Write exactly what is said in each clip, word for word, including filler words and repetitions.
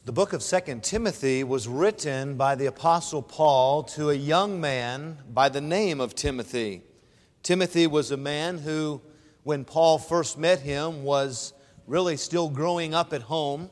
The book of Second Timothy was written by the Apostle Paul to a young man by the name of Timothy. Timothy was a man who, when Paul first met him, was really still growing up at home.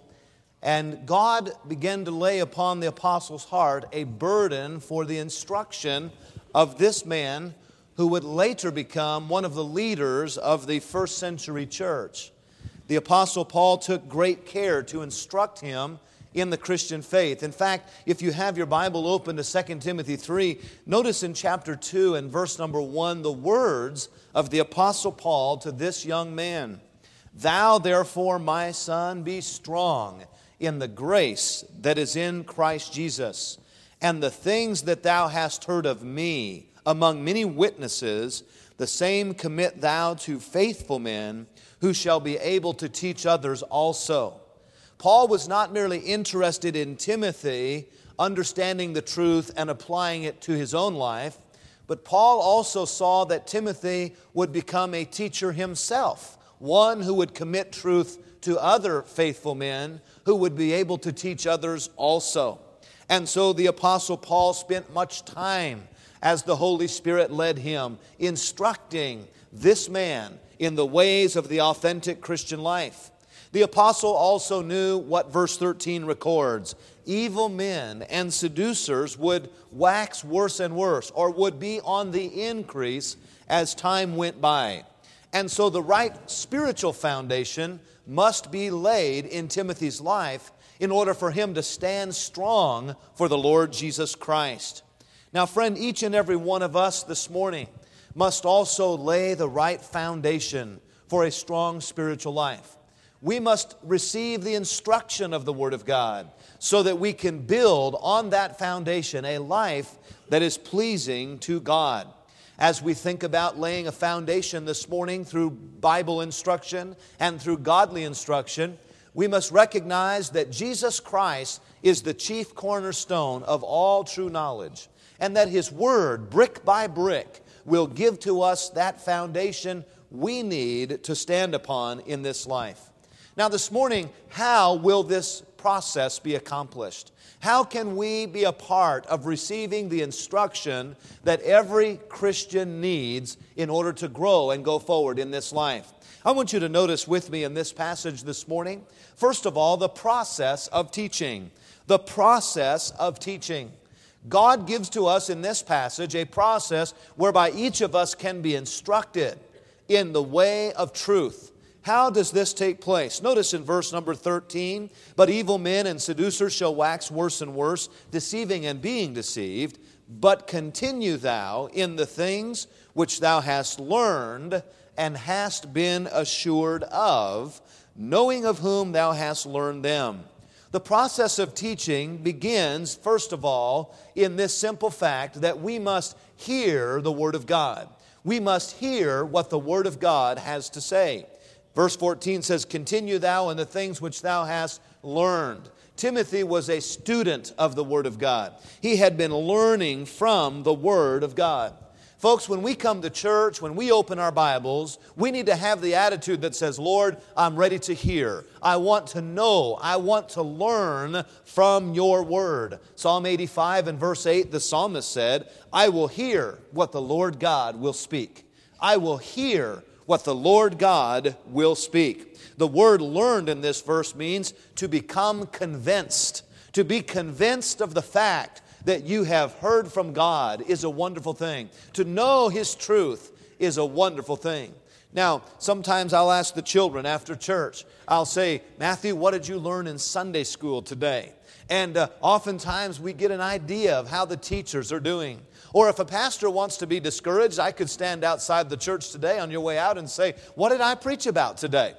And God began to lay upon the apostle's heart a burden for the instruction of this man who would later become one of the leaders of the first century church. The apostle Paul took great care to instruct him in the Christian faith. In fact, if you have your Bible open to Second Timothy three, notice in chapter two and verse number one the words of the apostle Paul to this young man. Thou therefore, my son, be strong in the grace that is in Christ Jesus, and the things that thou hast heard of me among many witnesses, the same commit thou to faithful men who shall be able to teach others also. Paul was not merely interested in Timothy understanding the truth and applying it to his own life, but Paul also saw that Timothy would become a teacher himself, one who would commit truth to other faithful men who would be able to teach others also. And so the apostle Paul spent much time as the Holy Spirit led him, instructing this man in the ways of the authentic Christian life. The apostle also knew what verse thirteen records. Evil men and seducers would wax worse and worse, or would be on the increase as time went by. And so the right spiritual foundation must be laid in Timothy's life in order for him to stand strong for the Lord Jesus Christ. Now, friend, each and every one of us this morning must also lay the right foundation for a strong spiritual life. We must receive the instruction of the Word of God so that we can build on that foundation a life that is pleasing to God. As we think about laying a foundation this morning through Bible instruction and through godly instruction, we must recognize that Jesus Christ is the chief cornerstone of all true knowledge, and that His Word, brick by brick, will give to us that foundation we need to stand upon in this life. Now this morning, how will this process be accomplished? How can we be a part of receiving the instruction that every Christian needs in order to grow and go forward in this life? I want you to notice with me in this passage this morning, first of all, the process of teaching. The process of teaching. God gives to us in this passage a process whereby each of us can be instructed in the way of truth. How does this take place? Notice in verse number thirteen, but evil men and seducers shall wax worse and worse, deceiving and being deceived. But continue thou in the things which thou hast learned and hast been assured of, knowing of whom thou hast learned them. The process of teaching begins, first of all, in this simple fact that we must hear the Word of God. We must hear what the Word of God has to say. Verse fourteen says, continue thou in the things which thou hast learned. Timothy was a student of the Word of God. He had been learning from the Word of God. Folks, when we come to church, when we open our Bibles, we need to have the attitude that says, Lord, I'm ready to hear. I want to know. I want to learn from your Word. Psalm eighty-five and verse eight, the psalmist said, I will hear what the Lord God will speak. I will hear what the Lord God will speak. The word learned in this verse means to become convinced. To be convinced of the fact that you have heard from God is a wonderful thing. To know His truth is a wonderful thing. Now, sometimes I'll ask the children after church, I'll say, Matthew, what did you learn in Sunday school today? And uh, oftentimes we get an idea of how the teachers are doing. Or if a pastor wants to be discouraged, I could stand outside the church today on your way out and say, what did I preach about today?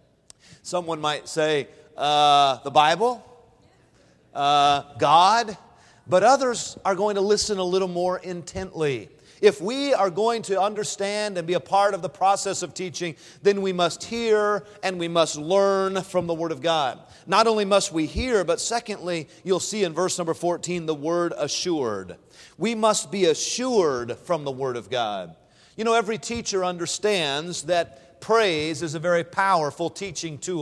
Someone might say, uh, the Bible, uh, God, but others are going to listen a little more intently. If we are going to understand and be a part of the process of teaching, then we must hear and we must learn from the Word of God. Not only must we hear, but secondly, you'll see in verse number fourteen the word assured. We must be assured from the Word of God. You know, every teacher understands that praise is a very powerful teaching tool.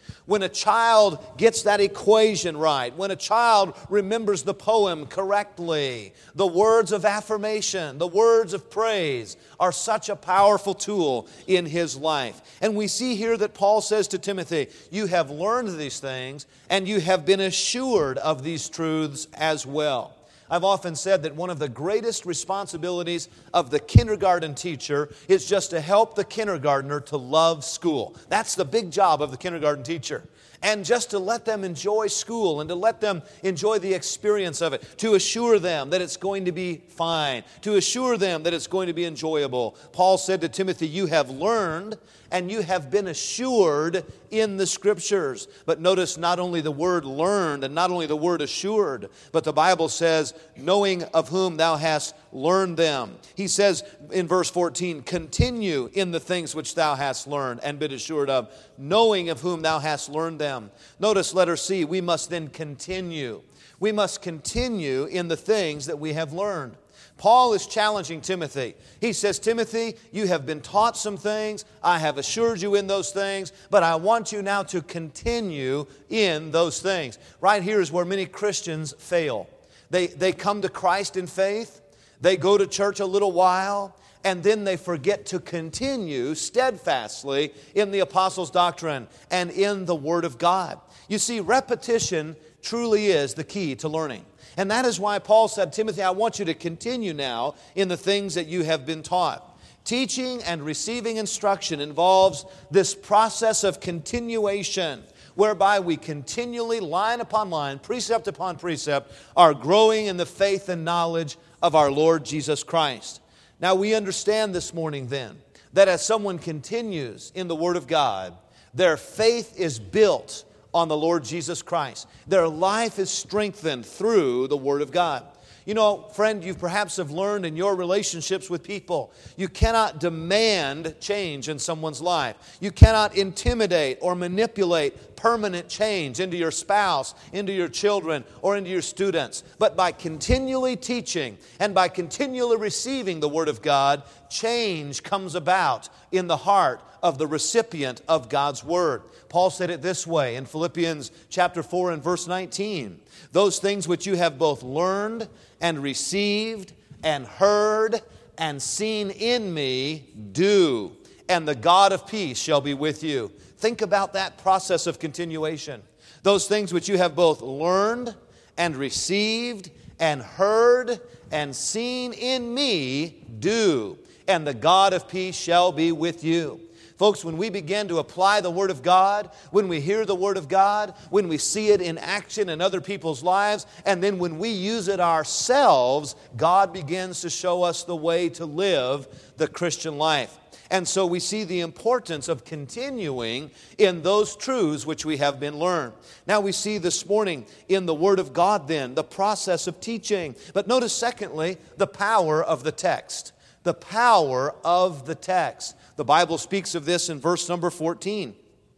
When a child gets that equation right, when a child remembers the poem correctly, the words of affirmation, the words of praise are such a powerful tool in his life. And we see here that Paul says to Timothy, you have learned these things and you have been assured of these truths as well. I've often said that one of the greatest responsibilities of the kindergarten teacher is just to help the kindergartner to love school. That's the big job of the kindergarten teacher. And just to let them enjoy school and to let them enjoy the experience of it, to assure them that it's going to be fine, to assure them that it's going to be enjoyable. Paul said to Timothy, you have learned and you have been assured in the Scriptures. But notice not only the word learned and not only the word assured, but the Bible says, knowing of whom thou hast learned them. He says in verse fourteen, continue in the things which thou hast learned and been assured of, knowing of whom thou hast learned them. Notice letter C, we must then continue. We must continue in the things that we have learned. Paul is challenging Timothy. He says, Timothy, you have been taught some things. I have assured you in those things, but I want you now to continue in those things. Right here is where many Christians fail. They, they come to Christ in faith. They go to church a little while, and then they forget to continue steadfastly in the apostles' doctrine and in the Word of God. You see, repetition truly is the key to learning. And that is why Paul said, Timothy, I want you to continue now in the things that you have been taught. Teaching and receiving instruction involves this process of continuation, whereby we continually, line upon line, precept upon precept, are growing in the faith and knowledge of our Lord Jesus Christ. Now we understand this morning then, that as someone continues in the Word of God, their faith is built on the Lord Jesus Christ. Their life is strengthened through the Word of God. You know, friend, you perhaps have learned in your relationships with people, you cannot demand change in someone's life. You cannot intimidate or manipulate permanent change into your spouse, into your children, or into your students. But by continually teaching and by continually receiving the Word of God, change comes about in the heart of the recipient of God's Word. Paul said it this way in Philippians chapter four and verse nineteen. Those things which you have both learned and received and heard and seen in me, do, and the God of peace shall be with you. Think about that process of continuation. Those things which you have both learned and received and heard and seen in me, do, and the God of peace shall be with you. Folks, when we begin to apply the Word of God, when we hear the Word of God, when we see it in action in other people's lives, and then when we use it ourselves, God begins to show us the way to live the Christian life. And so we see the importance of continuing in those truths which we have been learned. Now we see this morning in the Word of God then, the process of teaching. But notice secondly, the power of the text. The power of the text. The Bible speaks of this in verse number fourteen.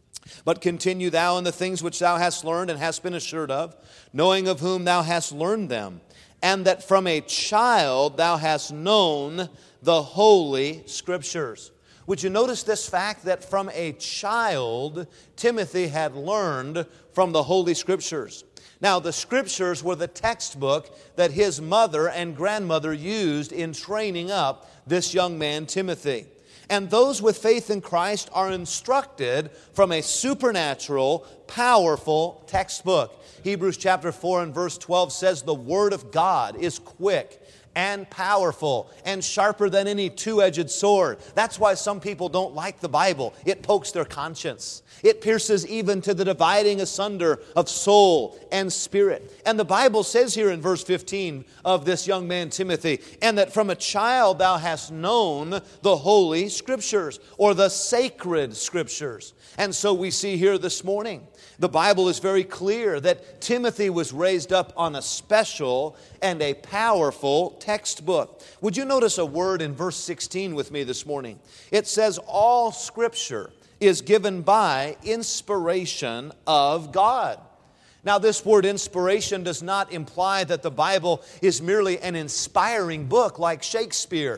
But continue thou in the things which thou hast learned and hast been assured of, knowing of whom thou hast learned them, and that from a child thou hast known the Holy Scriptures. Would you notice this fact that from a child Timothy had learned from the Holy Scriptures? Now, the Scriptures were the textbook that his mother and grandmother used in training up this young man, Timothy. And those with faith in Christ are instructed from a supernatural, powerful textbook. Hebrews chapter four and verse twelve says, the Word of God is quick and powerful and sharper than any two-edged sword. That's why some people don't like the Bible. It pokes their conscience. It pierces even to the dividing asunder of soul and spirit. And the Bible says here in verse fifteen of this young man Timothy, and that from a child thou hast known the Holy Scriptures, or the sacred Scriptures. And so we see here this morning, the Bible is very clear that Timothy was raised up on a special and a powerful textbook. Would you notice a word in verse sixteen with me this morning? It says, all Scripture is given by inspiration of God. Now, this word inspiration does not imply that the Bible is merely an inspiring book like Shakespeare.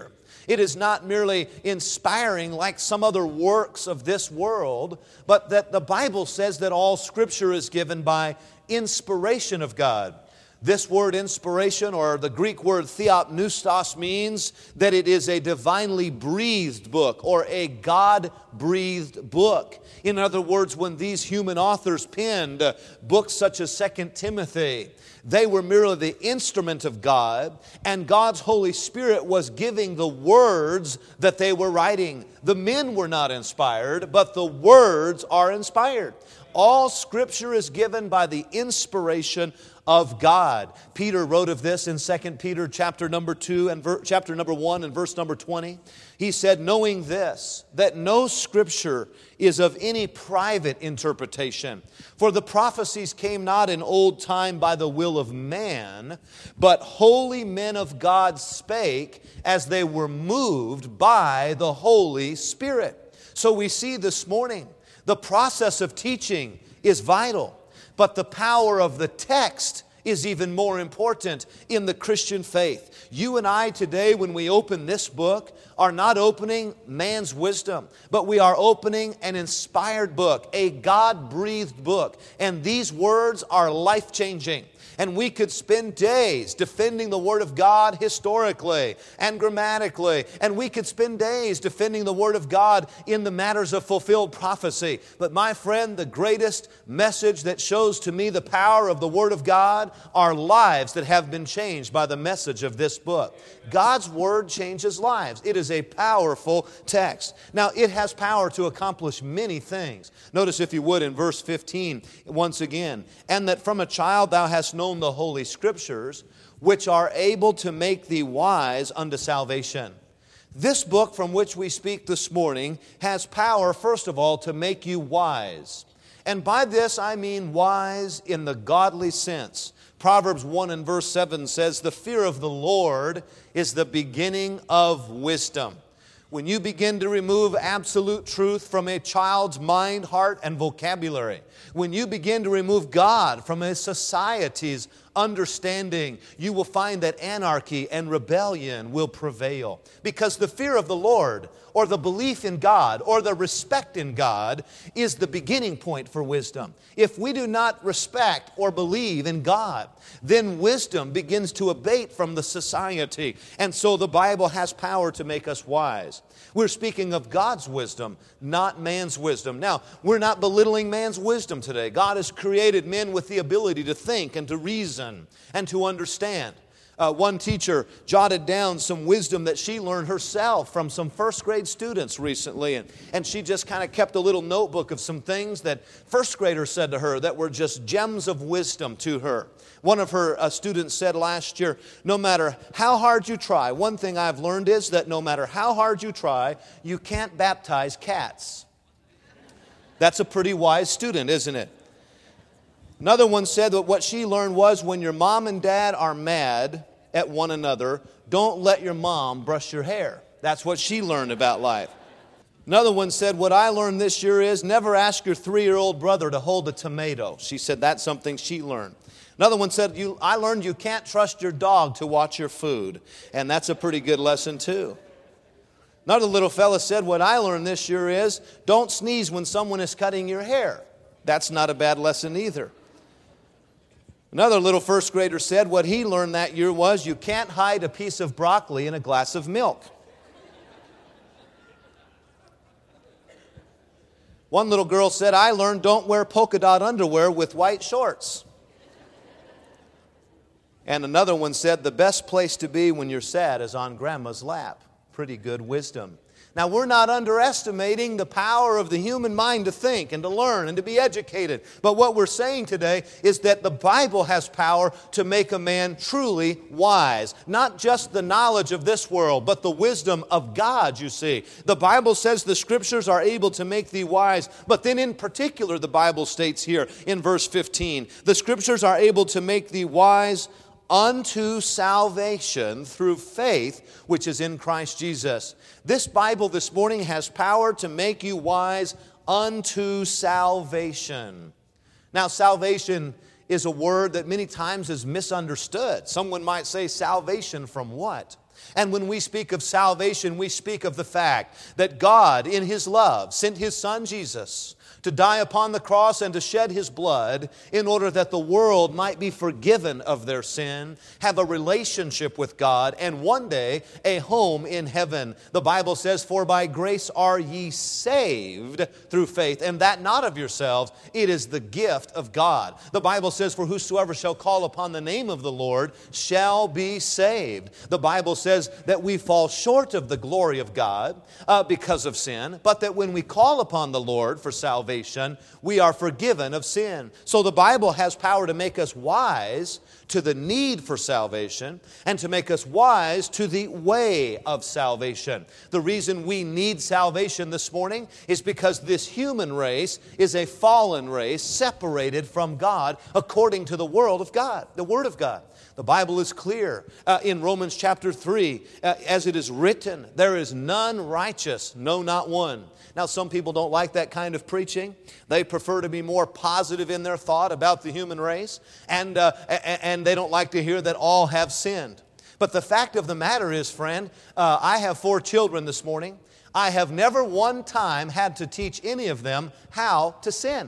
It is not merely inspiring like some other works of this world, but that the Bible says that all Scripture is given by inspiration of God. This word inspiration, or the Greek word theopneustos, means that it is a divinely breathed book or a God-breathed book. In other words, when these human authors penned uh, books such as Second Timothy, they were merely the instrument of God, and God's Holy Spirit was giving the words that they were writing. The men were not inspired, but the words are inspired. All Scripture is given by the inspiration of God. Peter wrote of this in Second Peter chapter number two and ver- chapter number one and verse number twenty. He said, knowing this, that no Scripture is of any private interpretation. For the prophecies came not in old time by the will of man, but holy men of God spake as they were moved by the Holy Spirit. So we see this morning, the process of teaching is vital, but the power of the text is even more important in the Christian faith. You and I today, when we open this book, are not opening man's wisdom, but we are opening an inspired book, a God-breathed book. And these words are life-changing. And we could spend days defending the Word of God historically and grammatically. And we could spend days defending the Word of God in the matters of fulfilled prophecy. But my friend, the greatest message that shows to me the power of the Word of God are lives that have been changed by the message of this book. God's Word changes lives. It is a powerful text. Now, it has power to accomplish many things. Notice, if you would, in verse fifteen, once again, and that from a child thou hast known the Holy Scriptures, which are able to make thee wise unto salvation. This book from which we speak this morning has power, first of all, to make you wise. And by this I mean wise in the godly sense. Proverbs one and verse seven says, the fear of the Lord is the beginning of wisdom. When you begin to remove absolute truth from a child's mind, heart, and vocabulary, when you begin to remove God from a society's understanding, you will find that anarchy and rebellion will prevail. Because the fear of the Lord, or the belief in God, or the respect in God, is the beginning point for wisdom. If we do not respect or believe in God, then wisdom begins to abate from the society. And so the Bible has power to make us wise. We're speaking of God's wisdom, not man's wisdom. Now, we're not belittling man's wisdom today. God has created men with the ability to think and to reason and to understand. Uh, one teacher jotted down some wisdom that she learned herself from some first grade students recently. And, and she just kind of kept a little notebook of some things that first graders said to her that were just gems of wisdom to her. One of her uh, students said last year, no matter how hard you try, one thing I've learned is that no matter how hard you try, you can't baptize cats. That's a pretty wise student, isn't it? Another one said that what she learned was when your mom and dad are mad at one another, don't let your mom brush your hair. That's what she learned about life. Another one said, what I learned this year is never ask your three-year-old brother to hold a tomato. She said that's something she learned. Another one said, you, I learned you can't trust your dog to watch your food. And that's a pretty good lesson too. Another little fella said, what I learned this year is don't sneeze when someone is cutting your hair. That's not a bad lesson either. Another little first grader said what he learned that year was you can't hide a piece of broccoli in a glass of milk. One little girl said, I learned don't wear polka dot underwear with white shorts. And another one said, the best place to be when you're sad is on grandma's lap. Pretty good wisdom. Now, we're not underestimating the power of the human mind to think and to learn and to be educated. But what we're saying today is that the Bible has power to make a man truly wise. Not just the knowledge of this world, but the wisdom of God, you see. The Bible says the Scriptures are able to make thee wise. But then in particular, the Bible states here in verse fifteen, the Scriptures are able to make thee wise unto salvation through faith which is in Christ Jesus. This Bible this morning has power to make you wise unto salvation. Now, salvation is a word that many times is misunderstood. Someone might say, salvation from what? And when we speak of salvation, we speak of the fact that God, in His love, sent His Son Jesus to die upon the cross and to shed His blood in order that the world might be forgiven of their sin, have a relationship with God, and one day a home in heaven. The Bible says, "For by grace are ye saved through faith, and that not of yourselves, it is the gift of God." The Bible says, "For whosoever shall call upon the name of the Lord shall be saved." The Bible says that we fall short of the glory of God uh, because of sin, but that when we call upon the Lord for salvation, we are forgiven of sin. So the Bible has power to make us wise to the need for salvation and to make us wise to the way of salvation. The reason we need salvation this morning is because this human race is a fallen race separated from God according to the world of God, the Word of God. The Bible is clear uh, in Romans chapter three, uh, as it is written, "There is none righteous, no, not one." Now, some people don't like that kind of preaching. They prefer to be more positive in their thought about the human race, and, uh, and they don't like to hear that all have sinned. But the fact of the matter is, friend, uh, I have four children this morning. I have never one time had to teach any of them how to sin.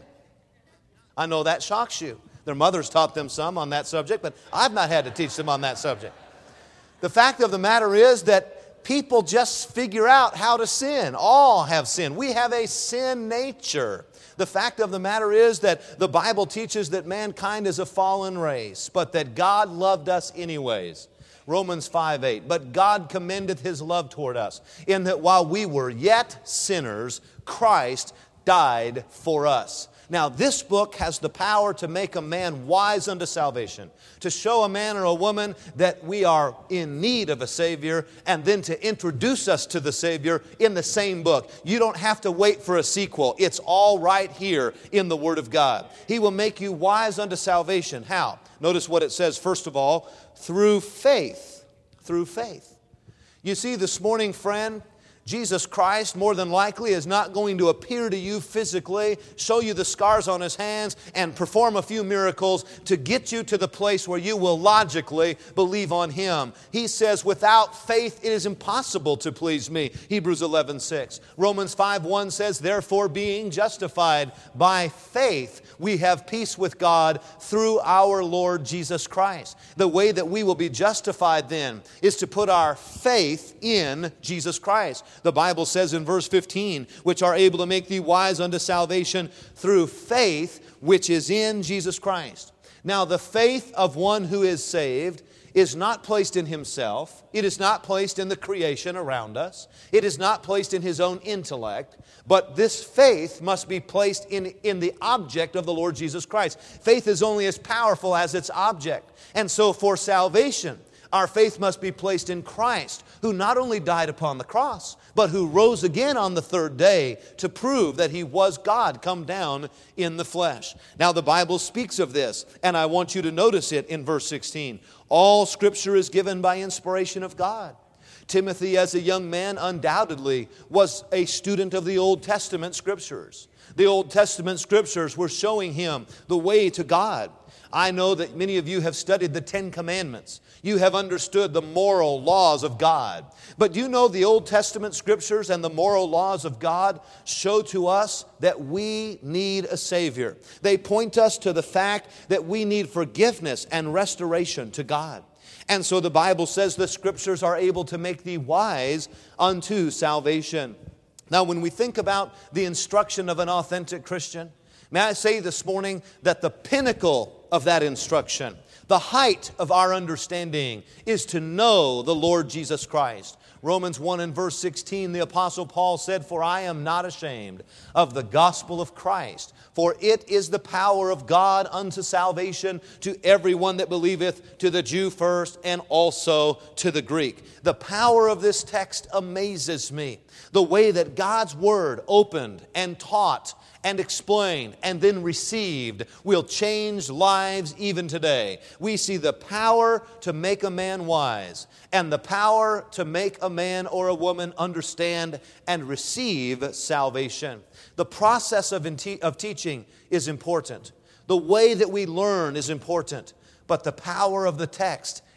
I know that shocks you. Their mothers taught them some on that subject, but I've not had to teach them on that subject. The fact of the matter is that people just figure out how to sin. All have sinned. We have a sin nature. The fact of the matter is that the Bible teaches that mankind is a fallen race, but that God loved us anyways. Romans five eight, "But God commendeth His love toward us, in that while we were yet sinners, Christ died for us." Now, this book has the power to make a man wise unto salvation, to show a man or a woman that we are in need of a Savior, and then to introduce us to the Savior in the same book. You don't have to wait for a sequel. It's all right here in the Word of God. He will make you wise unto salvation. How? Notice what it says, first of all, through faith. Through faith. You see, this morning, friend, Jesus Christ, more than likely, is not going to appear to you physically, show you the scars on His hands, and perform a few miracles to get you to the place where you will logically believe on Him. He says, "Without faith it is impossible to please me." Hebrews eleven six. Romans five one says, "Therefore, being justified by faith, we have peace with God through our Lord Jesus Christ." The way that we will be justified then is to put our faith in Jesus Christ. The Bible says in verse fifteen, "Which are able to make thee wise unto salvation through faith which is in Jesus Christ." Now, the faith of one who is saved is not placed in himself. It is not placed in the creation around us. It is not placed in his own intellect. But this faith must be placed in, in the object of the Lord Jesus Christ. Faith is only as powerful as its object. And so for salvation, our faith must be placed in Christ, who not only died upon the cross, but who rose again on the third day to prove that He was God come down in the flesh. Now the Bible speaks of this, and I want you to notice it in verse sixteen. "All Scripture is given by inspiration of God." Timothy, as a young man, undoubtedly was a student of the Old Testament Scriptures. The Old Testament Scriptures were showing him the way to God. I know that many of you have studied the Ten Commandments. You have understood the moral laws of God. But do you know the Old Testament Scriptures and the moral laws of God show to us that we need a Savior. They point us to the fact that we need forgiveness and restoration to God. And so the Bible says the Scriptures are able to make thee wise unto salvation. Now, when we think about the instruction of an authentic Christian, may I say this morning that the pinnacle of that instruction, the height of our understanding, is to know the Lord Jesus Christ. Romans one and verse sixteen, the Apostle Paul said, "For I am not ashamed of the gospel of Christ, for it is the power of God unto salvation to everyone that believeth, to the Jew first, and also to the Greek." The power of this text amazes me. The way that God's Word opened and taught and explained and then received will change lives even today. We see the power to make a man wise and the power to make a man or a woman understand and receive salvation. The process of, te- of teaching is important. The way that we learn is important. But the power of the text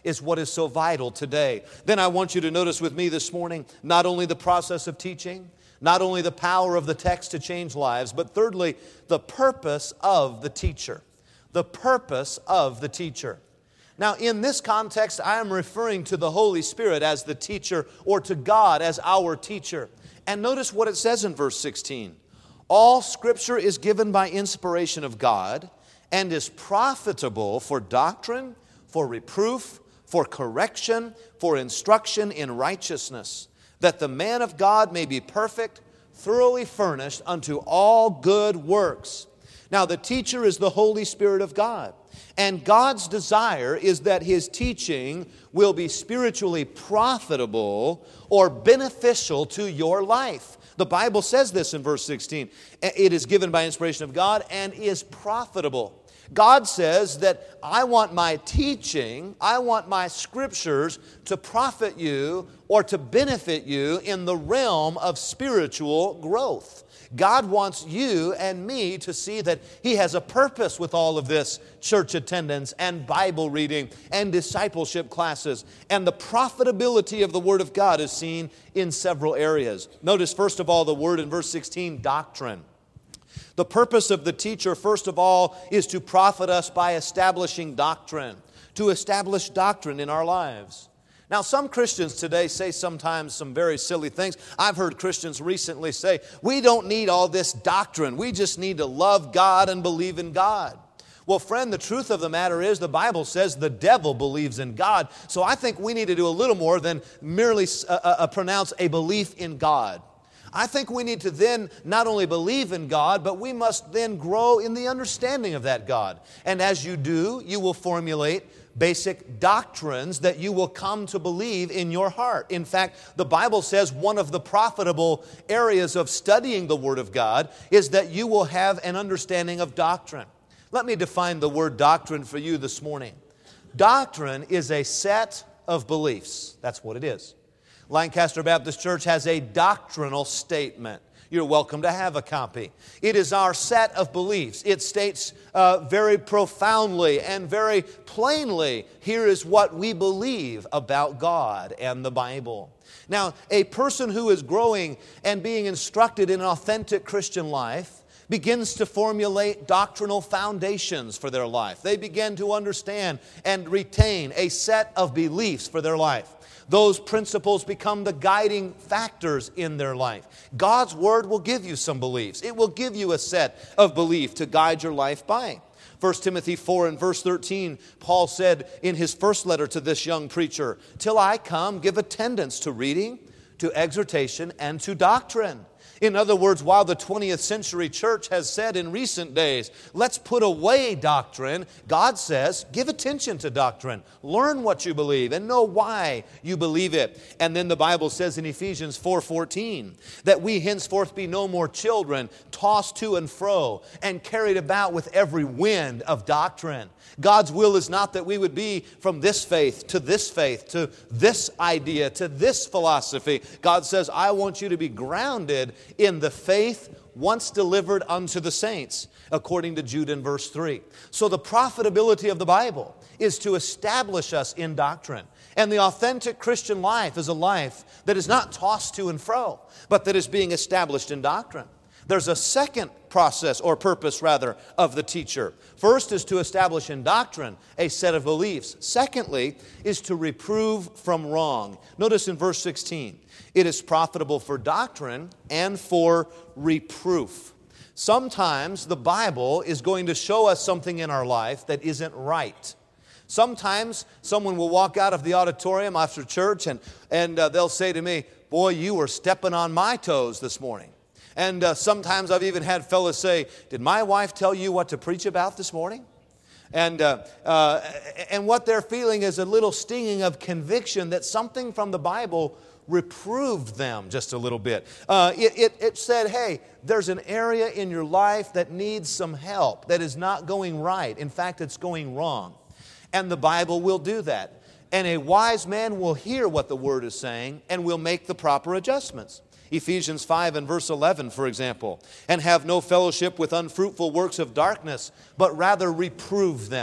is what is so vital today. Then I want you to notice with me this morning, not only the process of teaching, not only the power of the text to change lives, but thirdly, the purpose of the teacher. The purpose of the teacher. Now, in this context, I am referring to the Holy Spirit as the teacher, or to God as our teacher. And notice what it says in verse sixteen. All Scripture is given by inspiration of God and is profitable for doctrine, for reproof, for correction, for instruction in righteousness, that the man of God may be perfect, thoroughly furnished unto all good works. Now, the teacher is the Holy Spirit of God. And God's desire is that His teaching will be spiritually profitable or beneficial to your life. The Bible says this in verse sixteen. It is given by inspiration of God and is profitable. God says that I want my teaching, I want my Scriptures to profit you or to benefit you in the realm of spiritual growth. God wants you and me to see that He has a purpose with all of this church attendance and Bible reading and discipleship classes. And the profitability of the Word of God is seen in several areas. Notice, first of all, the word in verse sixteen, doctrine. The purpose of the teacher, first of all, is to profit us by establishing doctrine, to establish doctrine in our lives. Now, some Christians today say sometimes some very silly things. I've heard Christians recently say, we don't need all this doctrine. We just need to love God and believe in God. Well, friend, the truth of the matter is the Bible says the devil believes in God. So I think we need to do a little more than merely uh, uh, pronounce a belief in God. I think we need to then not only believe in God, but we must then grow in the understanding of that God. And as you do, you will formulate basic doctrines that you will come to believe in your heart. In fact, the Bible says one of the profitable areas of studying the Word of God is that you will have an understanding of doctrine. Let me define the word doctrine for you this morning. Doctrine is a set of beliefs. That's what it is. Lancaster Baptist Church has a doctrinal statement. You're welcome to have a copy. It is our set of beliefs. It states uh, very profoundly and very plainly, here is what we believe about God and the Bible. Now, a person who is growing and being instructed in an authentic Christian life begins to formulate doctrinal foundations for their life. They begin to understand and retain a set of beliefs for their life. Those principles become the guiding factors in their life. God's Word will give you some beliefs. It will give you a set of belief to guide your life by. First Timothy four and verse thirteen, Paul said in his first letter to this young preacher, "Till I come, give attendance to reading, to exhortation, and to doctrine." In other words, while the twentieth century church has said in recent days, let's put away doctrine, God says, give attention to doctrine. Learn what you believe and know why you believe it. And then the Bible says in Ephesians four fourteen that we henceforth be no more children, tossed to and fro and carried about with every wind of doctrine. God's will is not that we would be from this faith to this faith, to this idea, to this philosophy. God says, I want you to be grounded in the faith once delivered unto the saints, according to Jude in verse three. So the profitability of the Bible is to establish us in doctrine. And the authentic Christian life is a life that is not tossed to and fro, but that is being established in doctrine. There's a second process, or purpose rather, of the teacher. First is to establish in doctrine a set of beliefs. Secondly is to reprove from wrong. Notice in verse sixteen, it is profitable for doctrine and for reproof. Sometimes the Bible is going to show us something in our life that isn't right. Sometimes someone will walk out of the auditorium after church and, and uh, they'll say to me, boy, you were stepping on my toes this morning. And uh, sometimes I've even had fellas say, did my wife tell you what to preach about this morning? And, uh, uh, and what they're feeling is a little stinging of conviction that something from the Bible reproved them just a little bit. Uh, it, it, it said, hey, there's an area in your life that needs some help, that is not going right. In fact, it's going wrong. And the Bible will do that. And a wise man will hear what the Word is saying and will make the proper adjustments. Ephesians five and verse eleven, for example, and have no fellowship with unfruitful works of darkness, but rather reprove them.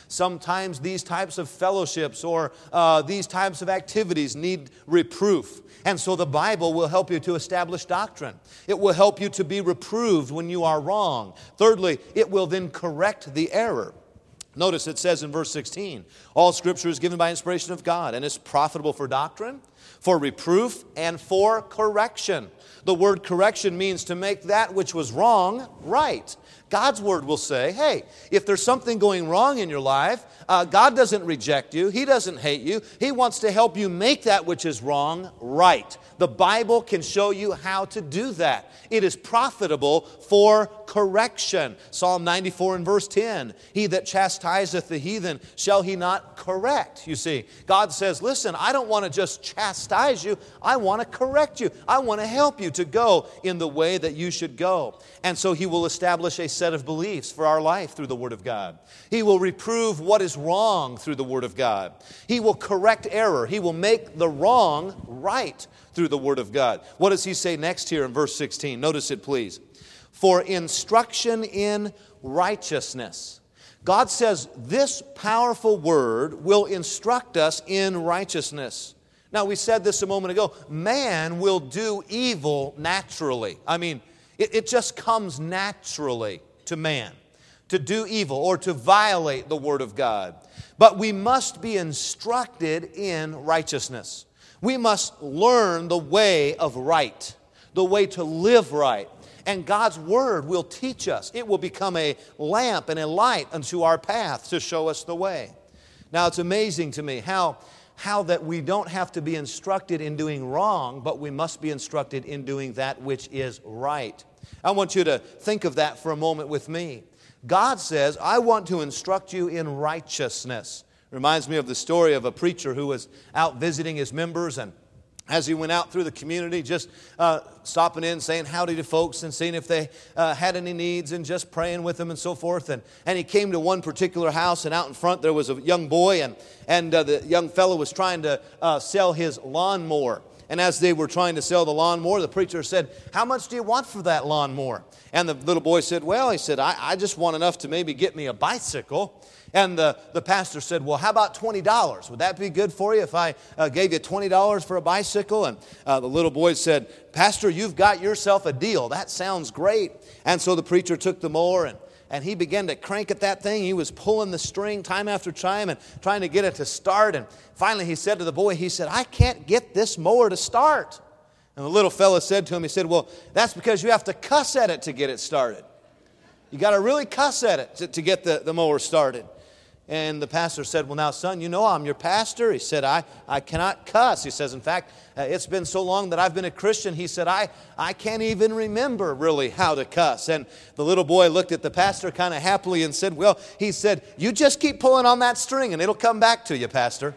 Sometimes these types of fellowships or uh, these types of activities need reproof. And so the Bible will help you to establish doctrine. It will help you to be reproved when you are wrong. Thirdly, it will then correct the error. Notice it says in verse sixteen, all Scripture is given by inspiration of God and is profitable for doctrine, for reproof, and for correction. The word correction means to make that which was wrong right. God's Word will say, hey, if there's something going wrong in your life, uh, God doesn't reject you. He doesn't hate you. He wants to help you make that which is wrong right. The Bible can show you how to do that. It is profitable for correction. Psalm ninety-four and verse ten, he that chastiseth the heathen, shall he not correct? You see, God says, listen, I don't want to just chastise you. I want to correct you. I want to help you to go in the way that you should go. And so He will establish a set of beliefs for our life through the Word of God. He will reprove what is wrong through the Word of God. He will correct error. He will make the wrong right through the Word of God. What does He say next here in verse sixteen? Notice it, please. For instruction in righteousness. God says this powerful Word will instruct us in righteousness. Now, we said this a moment ago. Man will do evil naturally. I mean, it, it just comes naturally to man to do evil or to violate the Word of God. But we must be instructed in righteousness. We must learn the way of right, the way to live right. And God's Word will teach us. It will become a lamp and a light unto our path to show us the way. Now, it's amazing to me how, how that we don't have to be instructed in doing wrong, but we must be instructed in doing that which is right. I want you to think of that for a moment with me. God says, I want to instruct you in righteousness. Reminds me of the story of a preacher who was out visiting his members, and as he went out through the community, just uh, stopping in, saying howdy to folks and seeing if they uh, had any needs and just praying with them and so forth. And, and he came to one particular house, and out in front there was a young boy, and, and uh, the young fellow was trying to uh, sell his lawnmower. And as they were trying to sell the lawnmower, the preacher said, how much do you want for that lawnmower? And the little boy said, well, he said, I, I just want enough to maybe get me a bicycle. And the, the pastor said, well, how about twenty dollars? Would that be good for you if I uh, gave you twenty dollars for a bicycle? And uh, the little boy said, Pastor, you've got yourself a deal. That sounds great. And so the preacher took the mower and And he began to crank at that thing. He was pulling the string time after time and trying to get it to start. And finally he said to the boy, he said, I can't get this mower to start. And the little fella said to him, he said, well, that's because you have to cuss at it to get it started. You got to really cuss at it to, to get the, the mower started. And the pastor said, well, now, son, you know I'm your pastor. He said, I, I cannot cuss. He says, in fact, uh, it's been so long that I've been a Christian. He said, I, I can't even remember really how to cuss. And the little boy looked at the pastor kind of happily and said, well, he said, you just keep pulling on that string and it'll come back to you, Pastor.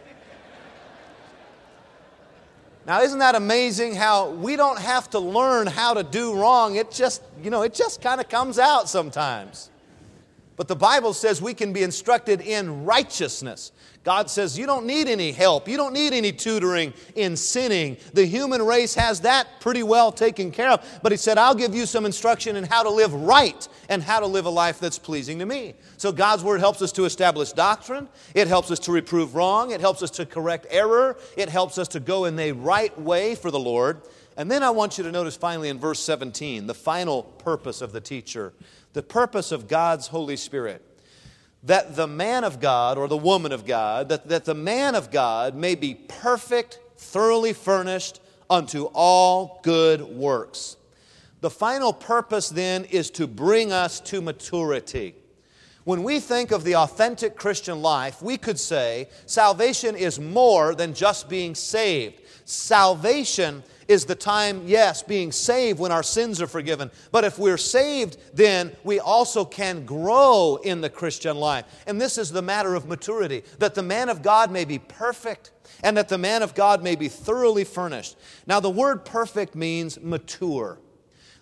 Now, isn't that amazing how we don't have to learn how to do wrong? It just, you know, it just kind of comes out sometimes. But the Bible says we can be instructed in righteousness. God says you don't need any help. You don't need any tutoring in sinning. The human race has that pretty well taken care of. But He said, I'll give you some instruction in how to live right and how to live a life that's pleasing to me. So God's Word helps us to establish doctrine. It helps us to reprove wrong. It helps us to correct error. It helps us to go in the right way for the Lord. And then I want you to notice finally in verse seventeen, the final purpose of the teacher. The purpose of God's Holy Spirit, that the man of God or the woman of God, that, that the man of God may be perfect, thoroughly furnished unto all good works. The final purpose then is to bring us to maturity. When we think of the authentic Christian life, we could say salvation is more than just being saved. Salvation is the time, yes, being saved when our sins are forgiven. But if we're saved, then we also can grow in the Christian life. And this is the matter of maturity, that the man of God may be perfect and that the man of God may be thoroughly furnished. Now, the word perfect means mature.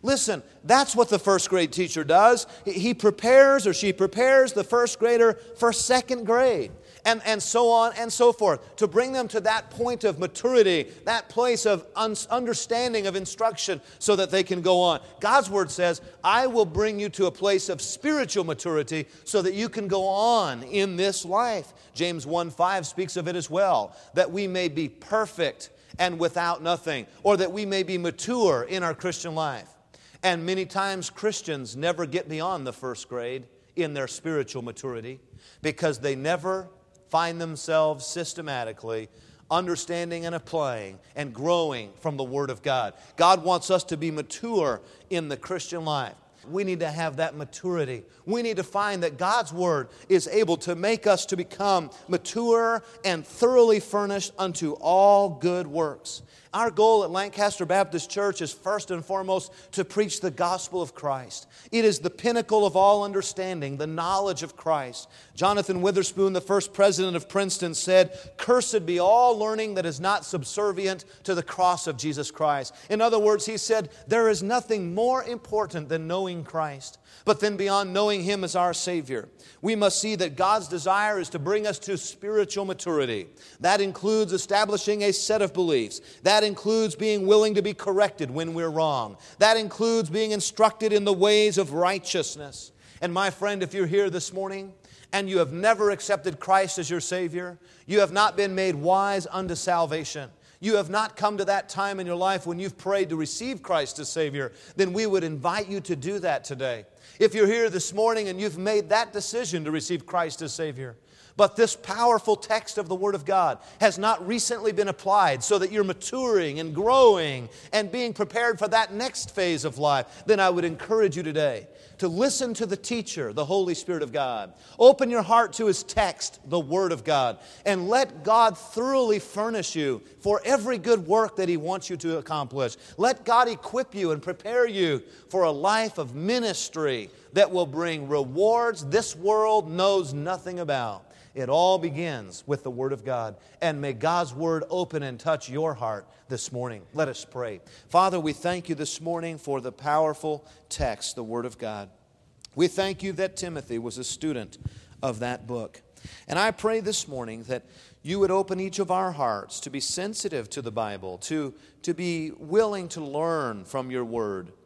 Listen, that's what the first grade teacher does. He prepares or she prepares the first grader for second grade. And, and so on and so forth, to bring them to that point of maturity, that place of un- understanding of instruction so that they can go on. God's Word says, I will bring you to a place of spiritual maturity so that you can go on in this life. James one five speaks of it as well, that we may be perfect and without nothing, or that we may be mature in our Christian life. And many times Christians never get beyond the first grade in their spiritual maturity because they never find themselves systematically understanding and applying and growing from the Word of God. God wants us to be mature in the Christian life. We need to have that maturity. We need to find that God's Word is able to make us to become mature and thoroughly furnished unto all good works. Our goal at Lancaster Baptist Church is first and foremost to preach the gospel of Christ. It is the pinnacle of all understanding, the knowledge of Christ. Jonathan Witherspoon, the first president of Princeton, said, "Cursed be all learning that is not subservient to the cross of Jesus Christ." In other words, he said, there is nothing more important than knowing Christ. But then beyond knowing Him as our Savior, we must see that God's desire is to bring us to spiritual maturity. That includes establishing a set of beliefs. That includes being willing to be corrected when we're wrong. That includes being instructed in the ways of righteousness. And my friend, if you're here this morning and you have never accepted Christ as your Savior, you have not been made wise unto salvation, you have not come to that time in your life when you've prayed to receive Christ as Savior, then we would invite you to do that today. If you're here this morning and you've made that decision to receive Christ as Savior, but this powerful text of the Word of God has not recently been applied so that you're maturing and growing and being prepared for that next phase of life, then I would encourage you today to listen to the teacher, the Holy Spirit of God. Open your heart to His text, the Word of God, and let God thoroughly furnish you for every good work that He wants you to accomplish. Let God equip you and prepare you for a life of ministry that will bring rewards this world knows nothing about. It all begins with the Word of God. And may God's Word open and touch your heart this morning. Let us pray. Father, we thank you this morning for the powerful text, the Word of God. We thank you that Timothy was a student of that book. And I pray this morning that you would open each of our hearts to be sensitive to the Bible, to, to be willing to learn from your Word.